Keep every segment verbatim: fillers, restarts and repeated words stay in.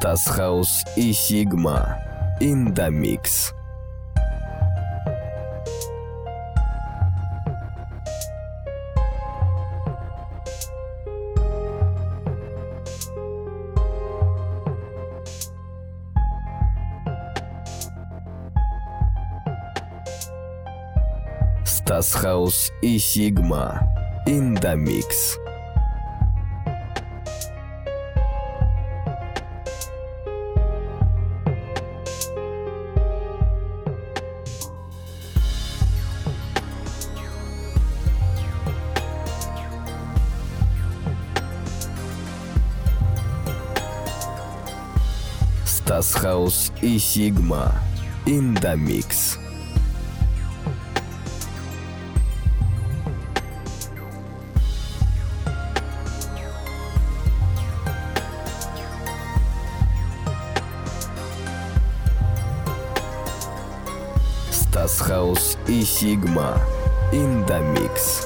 Стас Хаус и Сигма in the mix. Стас Хаус и Сигма in the mix. Стас Хаус и Сигма in the mix. Стас Хаус и Сигма in the mix.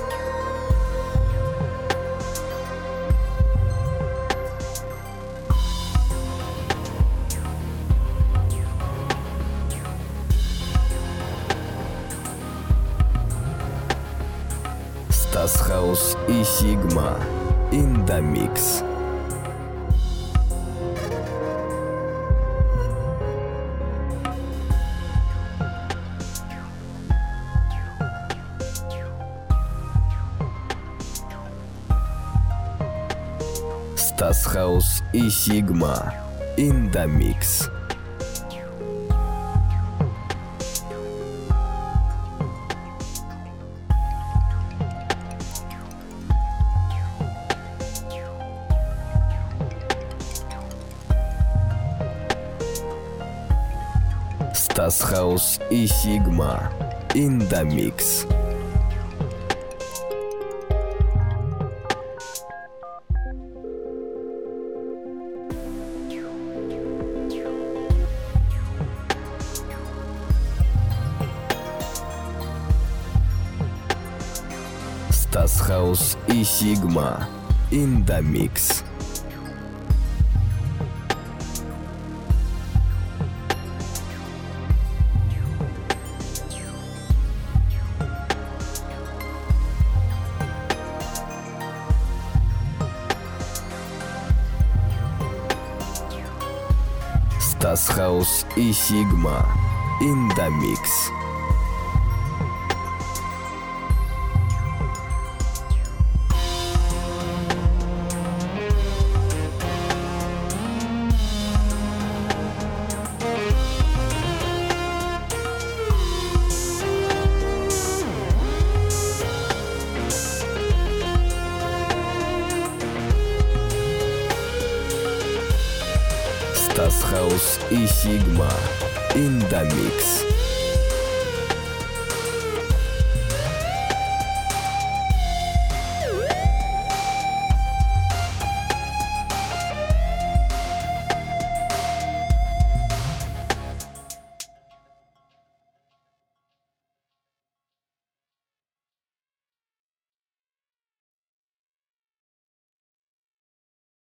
Стас Хаус и Сигма in the mix. Стас Хаус и Сигма in the mix. Стас Хаус и Сигма in the mix. Стас Хаус и Сигма in the mix. Стас Хаус и Сигма in the mix. Стас Хаус и Сигма in the mix.